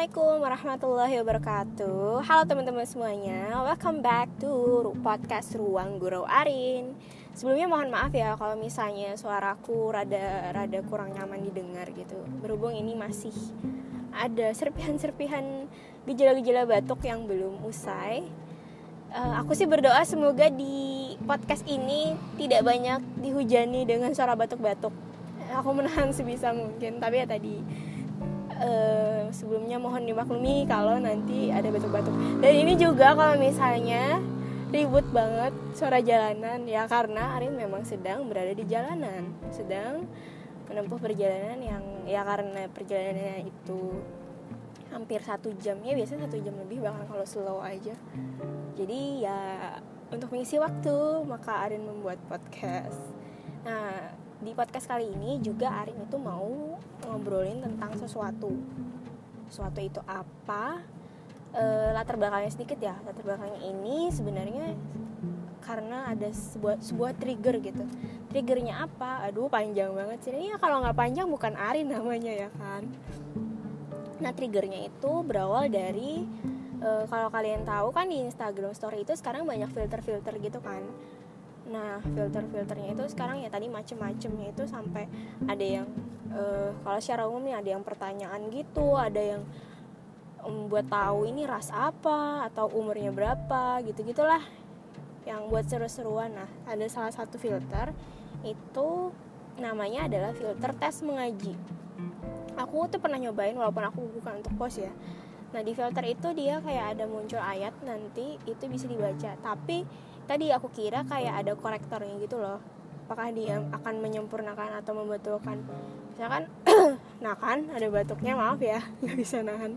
Assalamualaikum warahmatullahi wabarakatuh. Halo teman-teman semuanya, welcome back to podcast Ruang Gurau Arin. Sebelumnya mohon maaf ya kalau misalnya suaraku rada kurang nyaman didengar gitu. Berhubung ini masih ada serpihan-serpihan gejala-gejala batuk yang belum usai. Aku sih berdoa semoga di podcast ini tidak banyak dihujani dengan suara batuk-batuk. Aku menahan sebisa mungkin, tapi ya tadi sebelumnya mohon dimaklumi kalau nanti ada batuk-batuk. Dan ini juga kalau misalnya ribut banget suara jalanan, ya karena Arin memang sedang berada di jalanan, sedang menempuh perjalanan yang ya karena perjalanannya itu hampir 1 jam, ya biasanya 1 jam lebih bahkan kalau slow aja. Jadi ya untuk mengisi waktu maka Arin membuat podcast. Nah, di podcast kali ini juga Arin itu mau ngobrolin tentang sesuatu itu apa, latar belakangnya sedikit ya. Latar belakangnya ini sebenarnya karena ada sebuah trigger gitu. Triggernya apa? Aduh panjang banget sih. Ini kalau nggak panjang bukan Arin namanya ya kan. Nah, triggernya itu berawal dari kalau kalian tahu kan di Instagram Story itu sekarang banyak filter-filter gitu kan. Nah, filter-filternya itu sekarang ya tadi macem-macemnya itu sampai ada yang kalau secara umumnya ada yang pertanyaan gitu, ada yang buat tahu ini ras apa atau umurnya berapa gitu-gitulah, yang buat seru-seruan. Nah, ada salah satu filter itu namanya adalah filter tes mengaji. Aku tuh pernah nyobain walaupun aku bukan untuk post ya. Nah, di filter itu dia kayak ada muncul ayat, nanti itu bisa dibaca. Tapi tadi aku kira kayak ada korektornya gitu loh. Apakah dia akan menyempurnakan atau membetulkan? Misalkan, nah kan ada batuknya, maaf ya, nggak bisa nahan.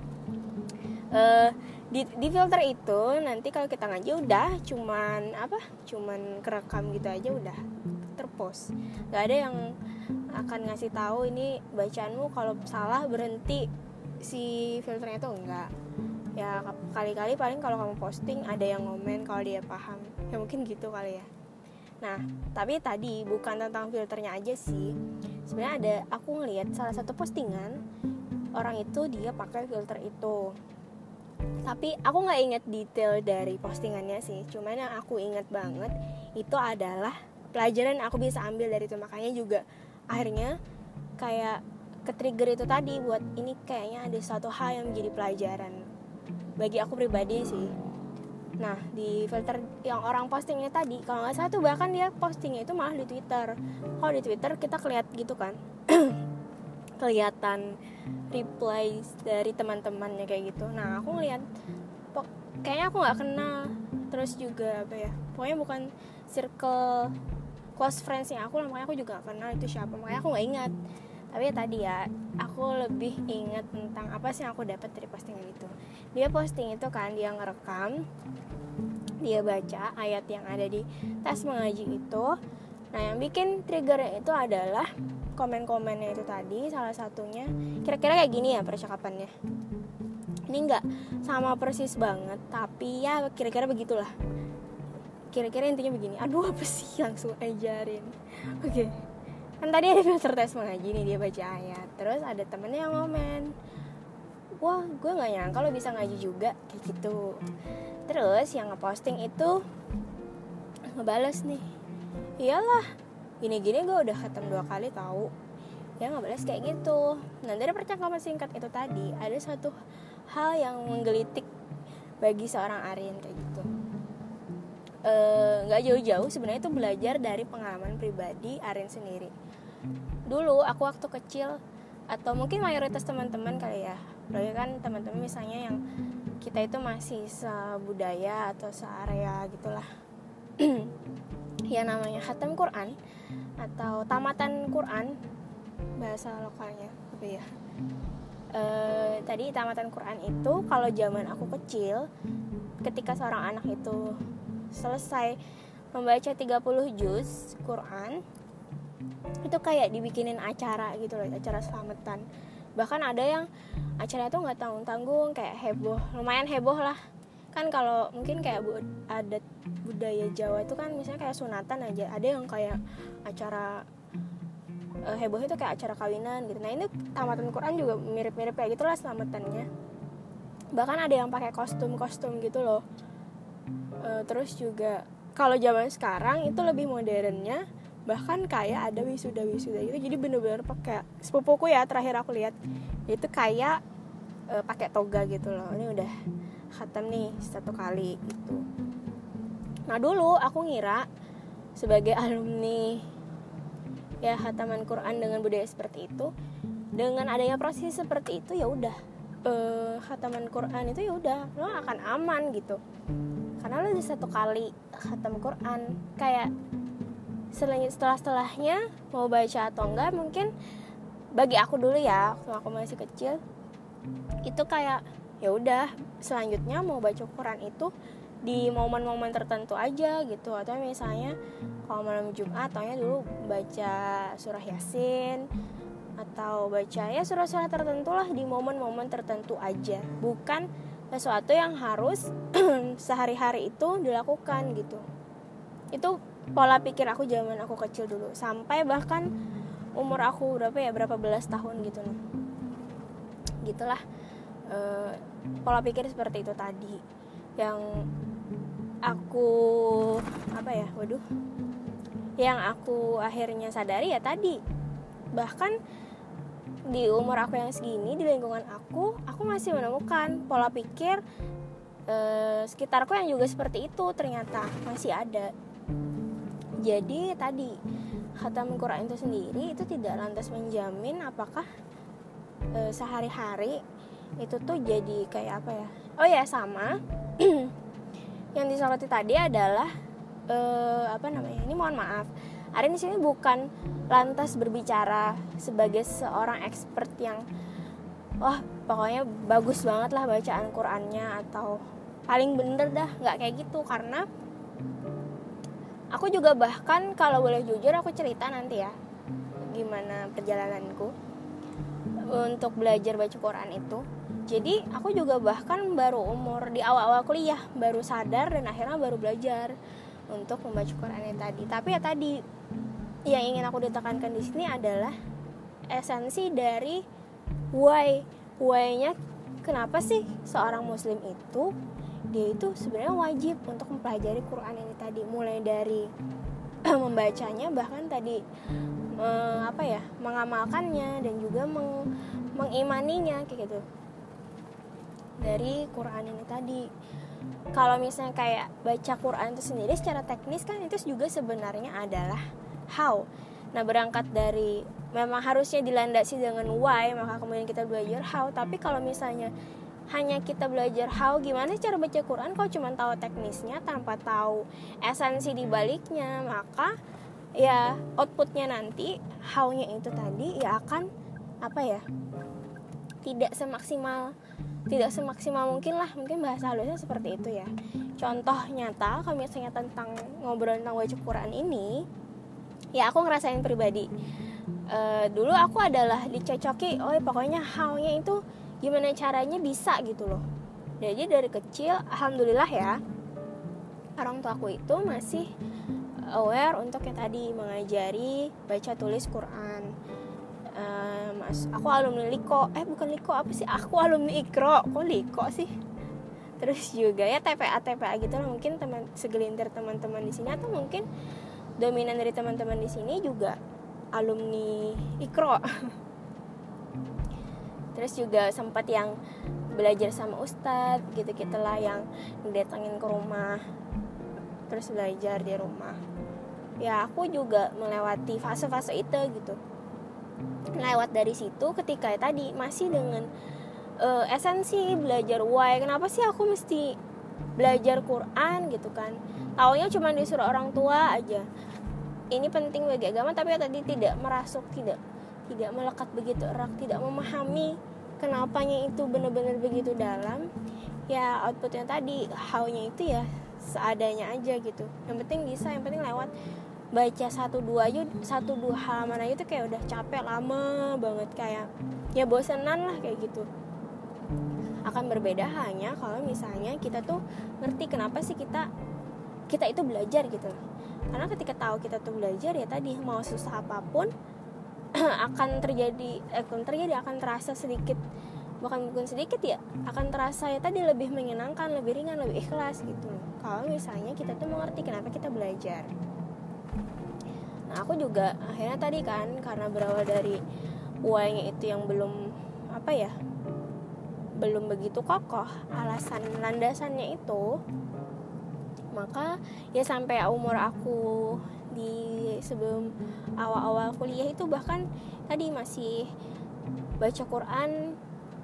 Di filter itu nanti kalau kita ngaji udah cuman kerekam gitu aja udah terpost. Gak ada yang akan ngasih tahu ini bacaanmu kalau salah berhenti si filternya itu enggak. Ya kali-kali paling kalau kamu posting ada yang ngomen kalau dia paham. Ya mungkin gitu kali ya. Nah, tapi tadi bukan tentang filternya aja sih. Sebenarnya aku ngelihat salah satu postingan orang itu dia pakai filter itu. Tapi aku nggak ingat detail dari postingannya sih. Cuman yang aku ingat banget itu adalah pelajaran aku bisa ambil dari itu. Makanya juga akhirnya kayak ke-trigger itu tadi buat ini kayaknya ada suatu hal yang menjadi pelajaran bagi aku pribadi sih. Nah, di filter yang orang postingnya tadi, kalau nggak salah tuh bahkan dia postingnya itu malah di Twitter. Kalau di Twitter kita kelihatan gitu kan, kelihatan reply dari teman-temannya kayak gitu. Nah, aku ngeliat kayaknya aku nggak kenal, terus juga apa ya, pokoknya bukan circle close friends-nya aku lah, makanya aku juga nggak kenal itu siapa, makanya aku nggak ingat. Tapi ya tadi ya, aku lebih ingat tentang apa sih yang aku dapat dari postingan itu. Dia posting itu kan, dia ngerekam, dia baca ayat yang ada di tes mengaji itu. Nah, yang bikin triggernya itu adalah komen-komennya itu tadi. Salah satunya kira-kira kayak gini ya percakapannya. Ini nggak sama persis banget, tapi ya kira-kira begitulah. Kira-kira intinya begini. Aduh, apa sih, langsung ajarin. Oke. Kan tadi ada filter tes mengaji nih, dia baca ayat. Terus ada temennya yang ngomen, wah gue gak nyangka lo bisa ngaji juga, kayak gitu. Terus yang ngeposting itu ngebales nih, iyalah gini-gini gue udah khatam 2 kali tahu. Ya ngebales kayak gitu. Nah, dari percakapan singkat itu tadi ada satu hal yang menggelitik bagi seorang Arin kayak gitu. Gak jauh-jauh sebenarnya itu belajar dari pengalaman pribadi Arin sendiri. Dulu aku waktu kecil, atau mungkin mayoritas teman-teman kali ya, apalagi kan teman-teman misalnya yang kita itu masih sebudaya atau searea gitulah, ya namanya khatam Quran atau tamatan Quran bahasa lokalnya apa ya. Tadi tamatan Quran itu kalau zaman aku kecil, ketika seorang anak itu selesai membaca 30 juz Quran, itu kayak dibikinin acara gitu loh, acara selamatan. Bahkan ada yang acaranya tuh gak tanggung-tanggung, kayak heboh, lumayan heboh lah. Kan kalau mungkin kayak adat budaya Jawa itu kan misalnya kayak sunatan aja, ada yang kayak acara hebohnya tuh kayak acara kawinan gitu. Nah ini tamatan Quran juga mirip-mirip kayak gitulah selamatannya. Bahkan ada yang pakai kostum gitu loh. Terus juga kalau zaman sekarang itu lebih modernnya, bahkan kayak ada wisuda gitu. Jadi bener-bener pakai, sepupuku ya terakhir aku lihat itu kayak pakai toga gitu loh. Ini udah khatam nih 1 kali gitu. Nah dulu aku ngira sebagai alumni ya khataman Quran dengan budaya seperti itu, dengan adanya prosesi seperti itu ya udah khataman Quran itu ya udah lo akan aman gitu, karena lo udah 1 kali khatam Quran. Kayak setelahnya mau baca atau enggak, mungkin bagi aku dulu ya waktu aku masih kecil itu kayak ya udah selanjutnya mau baca Quran itu di momen-momen tertentu aja gitu. Atau misalnya kalau malam Jumat taunya dulu baca surah Yasin atau baca ya surah-surah tertentu lah di momen-momen tertentu aja, bukan sesuatu yang harus sehari-hari itu dilakukan gitu. Itu pola pikir aku zaman aku kecil dulu, sampai bahkan umur aku berapa belas tahun gitu nih. Gitulah pola pikir seperti itu tadi yang aku yang aku akhirnya sadari ya tadi. Bahkan di umur aku yang segini, di lingkungan aku masih menemukan pola pikir sekitarku yang juga seperti itu, ternyata masih ada. Jadi tadi khatam Quran itu sendiri itu tidak lantas menjamin apakah sehari-hari itu tuh jadi kayak apa ya. Oh ya sama yang disoroti tadi adalah ini mohon maaf, Arin di sini bukan lantas berbicara sebagai seorang expert yang wah pokoknya bagus banget lah bacaan Qurannya atau paling bener dah, nggak kayak gitu. Karena aku juga bahkan kalau boleh jujur aku cerita nanti ya gimana perjalananku untuk belajar baca Quran itu. Jadi aku juga bahkan baru umur di awal-awal kuliah baru sadar dan akhirnya baru belajar untuk membaca Quran ini tadi. Tapi ya tadi yang ingin aku ditekankan di sini adalah esensi dari why-nya kenapa sih seorang muslim itu dia itu sebenarnya wajib untuk mempelajari Quran ini tadi, mulai dari membacanya, bahkan tadi mengamalkannya dan juga mengimaninya kayak gitu dari Quran ini tadi. Kalau misalnya kayak baca Quran itu sendiri secara teknis kan itu juga sebenarnya adalah how. Nah berangkat dari memang harusnya dilandasi dengan why, maka kemudian kita belajar how. Tapi kalau misalnya hanya kita belajar how gimana cara baca Quran, kalau cuma tahu teknisnya tanpa tahu esensi di baliknya, maka ya outputnya nanti how-nya itu tadi ya akan tidak semaksimal mungkin lah. Mungkin bahasa halusnya seperti itu ya. Contoh nyata kalau misalnya tentang ngobrol tentang baca Quran ini, ya aku ngerasain pribadi. Dulu aku adalah dicocoki, pokoknya how-nya itu gimana caranya bisa gitu loh. Jadi dari kecil alhamdulillah ya orang tua aku itu masih aware untuk yang tadi mengajari baca tulis Quran. Aku alumni Liko, aku alumni Ikro, kok Liko sih? Terus juga ya TPA gitu lah, mungkin segelintir teman-teman di sini atau mungkin dominan dari teman-teman di sini juga alumni Ikro. Terus juga sempat yang belajar sama ustadz gitu lah, yang datangin ke rumah terus belajar di rumah. Ya aku juga melewati fase-fase itu gitu. Lewat dari situ ketika tadi masih dengan esensi belajar why, kenapa sih aku mesti belajar Quran gitu kan. Taunya cuma disuruh orang tua aja ini penting bagi agama, tapi tadi tidak merasuk, tidak melekat begitu erat, tidak memahami kenapanya itu benar-benar begitu dalam. Ya outputnya tadi how-nya itu ya seadanya aja gitu. Yang penting bisa, yang penting lewat baca 1-2 halaman aja tuh kayak udah capek lama banget, kayak ya bosenan lah kayak gitu. Akan berbeda hanya kalau misalnya kita tuh ngerti kenapa sih kita itu belajar gitu. Karena ketika tahu kita tuh belajar ya tadi mau susah apapun akan terasa sedikit, bukan sedikit ya, akan terasa ya tadi lebih menyenangkan, lebih ringan, lebih ikhlas gitu. Kalau misalnya kita tuh mengerti kenapa kita belajar. Nah aku juga akhirnya tadi kan, karena berawal dari why-nya itu yang belum begitu kokoh alasan landasannya itu, maka ya sampai umur aku di sebelum awal-awal kuliah itu bahkan tadi masih baca Quran,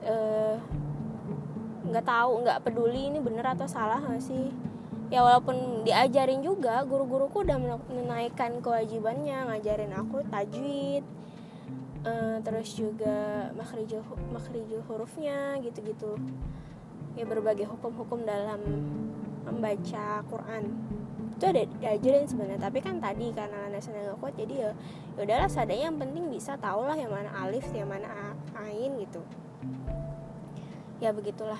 nggak peduli ini bener atau salah nggak sih ya, walaupun diajarin juga, guru-guruku udah menaikkan kewajibannya ngajarin aku tajwid, terus juga makhrij hurufnya gitu-gitu ya, berbagai hukum-hukum dalam membaca Quran itu ada diajarin sebenarnya. Tapi kan tadi karena landasannya nggak kuat, jadi ya udahlah seadanya, yang penting bisa tahu lah yang mana alif, yang mana ain gitu ya, begitulah.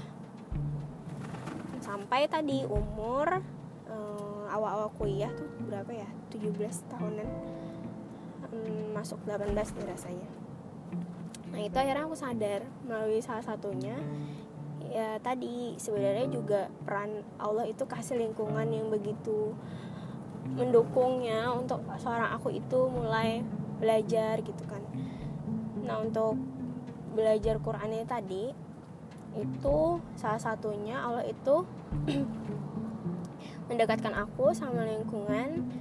Sampai tadi umur awal-awal kuliah tuh berapa ya, 17 tahunan, masuk 18 nih rasanya. Nah itu akhirnya aku sadar melalui salah satunya ya tadi, sebenarnya juga peran Allah itu kasih lingkungan yang begitu mendukungnya untuk seorang aku itu mulai belajar gitu kan. Nah untuk belajar Qurannya tadi itu salah satunya Allah itu mendekatkan aku sama lingkungan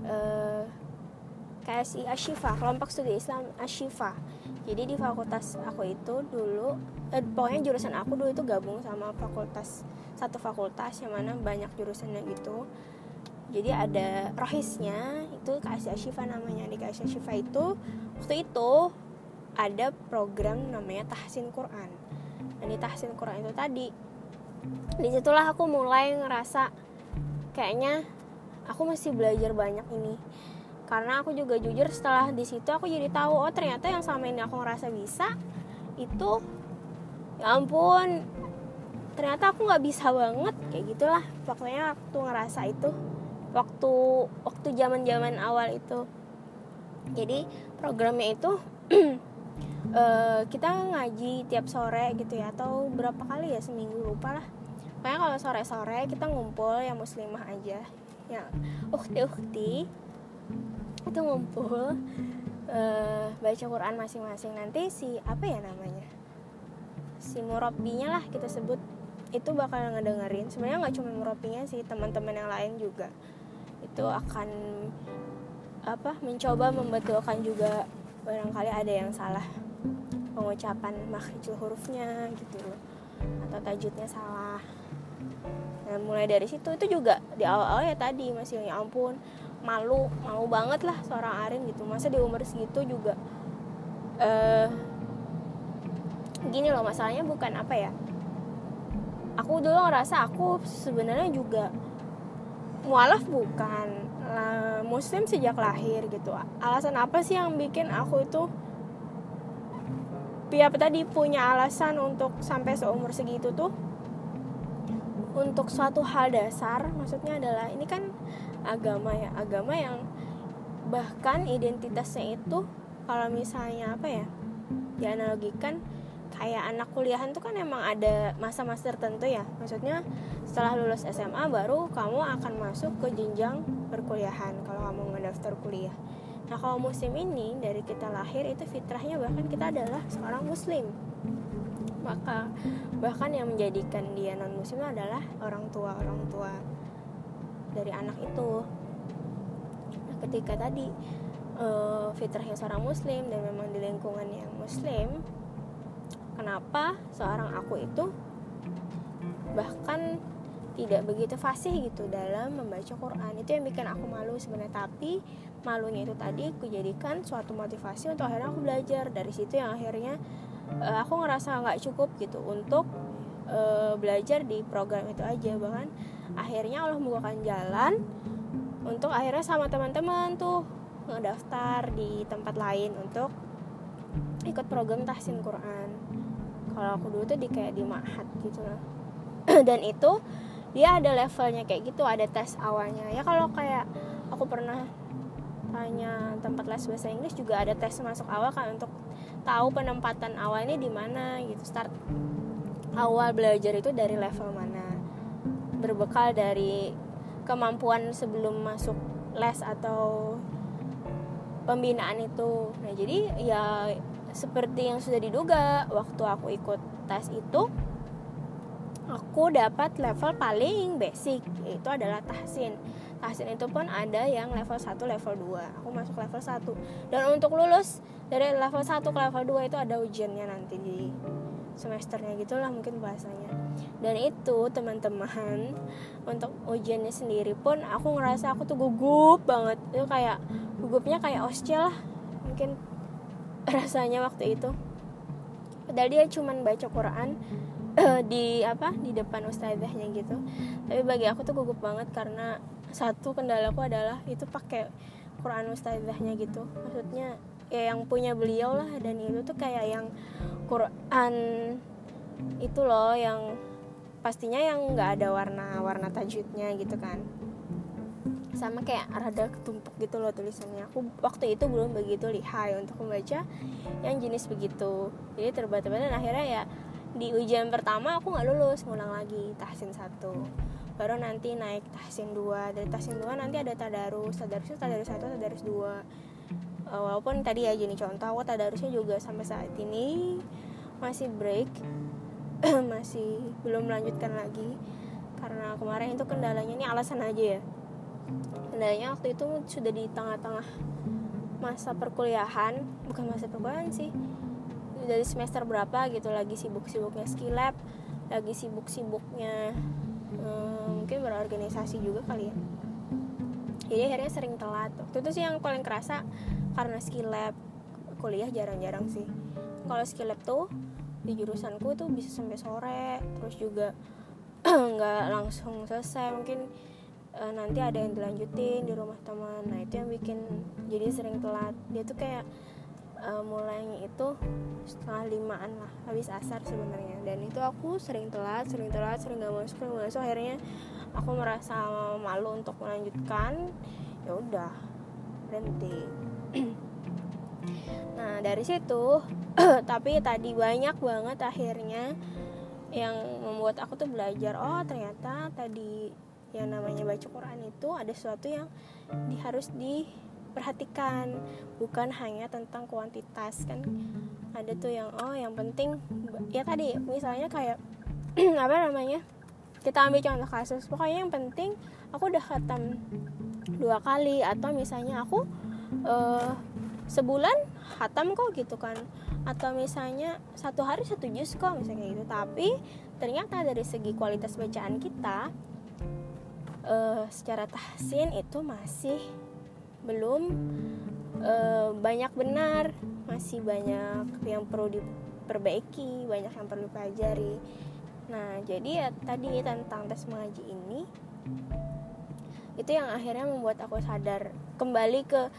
KSI Ashifa, kelompok studi Islam Ashifa. Jadi di fakultas aku itu dulu pokoknya jurusan aku dulu itu gabung sama satu fakultas yang mana banyak jurusannya gitu. Jadi ada rohisnya itu KSI Ashifa namanya. Di KSI Ashifa itu waktu itu ada program namanya tahsin Quran. Dan di tahsin Quran itu tadi, disitulah aku mulai ngerasa kayaknya aku masih belajar banyak ini. Karena aku juga jujur setelah di situ aku jadi tahu, oh ternyata yang selama ini aku ngerasa bisa itu, ya ampun, ternyata aku nggak bisa banget, kayak gitulah. Pokoknya waktu ngerasa itu, waktu zaman awal itu. Jadi programnya itu kita ngaji tiap sore gitu ya, atau berapa kali ya seminggu, lupa lah. Pokoknya kalau sore-sore kita ngumpul yang muslimah aja, ya ukhti itu ngumpul baca Quran masing-masing. Nanti si murabbinya lah kita sebut, itu bakal ngedengerin. Sebenarnya nggak cuma murabbinya sih, teman-teman yang lain juga itu akan mencoba membetulkan juga, barangkali ada yang salah pengucapan makhrij hurufnya gitu loh, atau tajwidnya salah. Nah mulai dari situ itu juga di awal-awal ya tadi masih, ya ampun, malu banget lah seorang arim gitu, masa di umur segitu juga. Gini loh, masalahnya bukan aku dulu ngerasa aku sebenarnya juga mualaf, bukan muslim sejak lahir gitu. Alasan apa sih yang bikin aku itu punya alasan untuk sampai seumur segitu tuh untuk suatu hal dasar. Maksudnya adalah ini kan agama yang bahkan identitasnya itu kalau misalnya dianalogikan kayak anak kuliahan tuh kan emang ada masa-masa tertentu ya. Maksudnya setelah lulus SMA baru kamu akan masuk ke jenjang perkuliahan kalau kamu ngedaftar kuliah. Nah kalau muslim ini dari kita lahir itu fitrahnya bahkan kita adalah seorang muslim. Maka bahkan yang menjadikan dia non muslim adalah orang tua dari anak itu. Nah ketika tadi fitrahnya seorang muslim dan memang di lingkungan yang muslim, kenapa seorang aku itu bahkan tidak begitu fasih gitu dalam membaca Quran? Itu yang bikin aku malu sebenarnya. Tapi malunya itu tadi aku jadikan suatu motivasi untuk akhirnya aku belajar. Dari situ yang akhirnya aku ngerasa nggak cukup gitu untuk belajar di program itu aja. Bahkan akhirnya Allah membukakan jalan untuk akhirnya sama teman-teman tuh ngedaftar di tempat lain untuk ikut program tahsin Quran. Kalau aku dulu tuh kayak di ma'had gitu lah. Dan itu dia ada levelnya kayak gitu, ada tes awalnya. Ya kalau kayak aku pernah hanya tempat les bahasa Inggris juga ada tes masuk awal kan, untuk tahu penempatan awalnya di mana gitu. Start awal belajar itu dari level mana, berbekal dari kemampuan sebelum masuk les atau pembinaan itu. Nah jadi ya seperti yang sudah diduga, waktu aku ikut tes itu aku dapat level paling basic, yaitu adalah tahsin. Tahsin itu pun ada yang level 1, level 2. Aku masuk level 1. Dan untuk lulus dari level 1 ke level 2 itu ada ujiannya nanti di semesternya gitulah mungkin bahasanya. Dan itu teman-teman, untuk ujiannya sendiri pun aku ngerasa aku tuh gugup banget. Itu kayak gugupnya kayak oscil lah mungkin rasanya waktu itu. Padahal dia cuman baca Quran di depan ustazahnya gitu. Tapi bagi aku tuh gugup banget karena satu kendalaku adalah itu pakai Quran ustazahnya gitu. Maksudnya ya yang punya beliau lah, dan itu tuh kayak yang Quran itu loh, yang pastinya yang nggak ada warna tajwidnya gitu kan, sama kayak rada ketumpuk gitu loh tulisannya. Aku waktu itu belum begitu lihai untuk membaca yang jenis begitu, jadi terbata-bata. Dan akhirnya ya di ujian pertama aku nggak lulus, ngulang lagi tahsin 1, baru nanti naik tahsin 2. Dari tahsin 2 nanti ada tadarus 1, tadarus 2. Walaupun tadi ya jadi contoh, aku tadarusnya juga sampai saat ini masih break masih belum melanjutkan lagi karena kemarin itu kendalanya, ini alasan aja ya, kendalanya waktu itu sudah di tengah-tengah masa perkuliahan, bukan masa perkuliahan sih, dari semester berapa gitu, lagi sibuk-sibuknya skilab, lagi sibuk-sibuknya mungkin berorganisasi juga kali ya. Jadi akhirnya sering telat. Waktu itu sih yang paling kerasa karena skilab. Kuliah jarang-jarang sih. Kalau skilab tuh di jurusanku tuh bisa sampai sore, terus juga nggak langsung selesai, mungkin nanti ada yang dilanjutin di rumah teman. Nah itu yang bikin jadi sering telat. Dia tuh kayak mulainya itu 4:30 lah, habis asar sebenarnya. Dan itu aku sering telat, sering nggak masuk. Akhirnya aku merasa malu untuk melanjutkan. Ya udah berhenti. Nah dari situ tapi tadi banyak banget akhirnya yang membuat aku tuh belajar, oh ternyata tadi yang namanya baca Quran itu ada sesuatu yang harus diperhatikan, bukan hanya tentang kuantitas kan. Ada tuh yang yang penting ya tadi misalnya kayak kita ambil contoh kasus, pokoknya yang penting aku udah khatam 2 kali, atau misalnya aku sebulan khatam kok gitu kan, atau misalnya 1 hari 1 juz kok misalnya kayak gitu. Tapi ternyata dari segi kualitas bacaan kita secara tahsin itu masih belum banyak benar, masih banyak yang perlu diperbaiki, banyak yang perlu dipelajari. Nah jadi ya tadi tentang tes mengaji ini, itu yang akhirnya membuat aku sadar kembali ke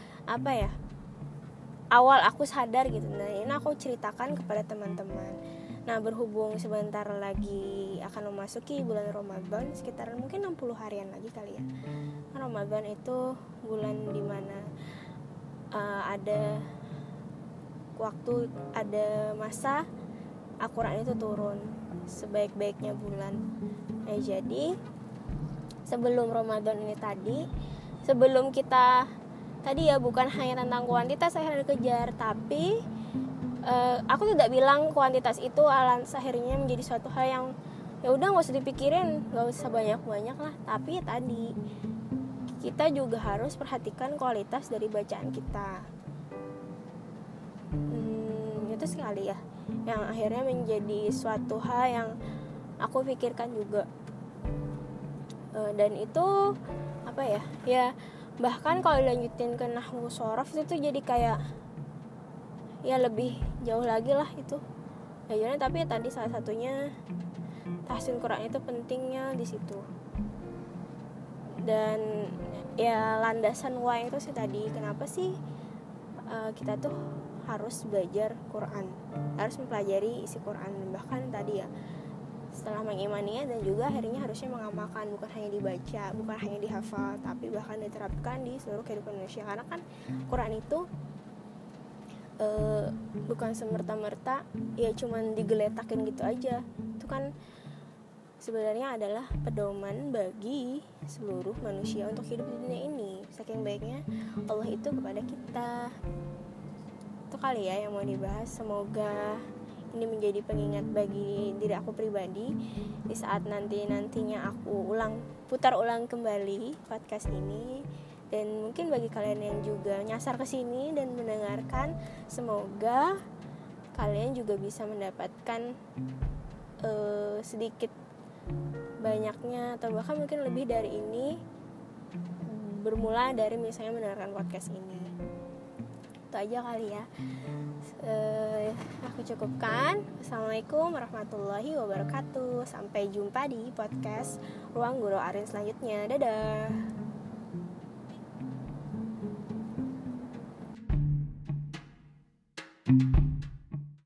awal aku sadar gitu. Nah ini aku ceritakan kepada teman-teman. Nah berhubung sebentar lagi akan memasuki bulan Ramadan, sekitar mungkin 60 harian lagi kali ya. Ramadan itu bulan dimana ada waktu, ada masa Al-Quran itu turun sebaik-baiknya bulan. Nah jadi sebelum Ramadan ini tadi, sebelum kita tadi ya bukan hanya tentang kuantitas saya dikejar, tapi aku tidak bilang kuantitas itu akhirnya menjadi suatu hal yang ya udah nggak usah dipikirin, nggak usah banyak lah. Tapi tadi kita juga harus perhatikan kualitas dari bacaan kita. Itu sekali ya yang akhirnya menjadi suatu hal yang aku pikirkan juga. Dan itu ya bahkan kalau dilanjutin ke nahwu shorof itu tuh jadi kayak ya lebih jauh lagi lah itu belajarnya. Tapi ya tadi salah satunya tahsin Quran itu pentingnya di situ. Dan ya landasan why itu sih tadi, kenapa sih kita tuh harus belajar Quran, harus mempelajari isi Quran. Bahkan tadi ya setelah mengimaninya dan juga akhirnya harusnya mengamalkan, bukan hanya dibaca, bukan hanya dihafal, tapi bahkan diterapkan di seluruh kehidupan manusia. Karena kan Quran itu bukan semerta-merta ya cuman digeletakin gitu aja. Itu kan sebenarnya adalah pedoman bagi seluruh manusia untuk hidup di dunia ini. Saking baiknya Allah itu kepada kita. Itu kali ya yang mau dibahas. Semoga ini menjadi pengingat bagi diri aku pribadi di saat nantinya aku putar ulang kembali podcast ini. Dan mungkin bagi kalian yang juga nyasar ke sini dan mendengarkan, semoga kalian juga bisa mendapatkan sedikit banyaknya atau bahkan mungkin lebih dari ini, bermula dari misalnya mendengarkan podcast ini. Itu aja kali ya. Aku cukupkan. Assalamualaikum warahmatullahi wabarakatuh. Sampai jumpa di podcast Ruang Guru Arin selanjutnya. Dadah.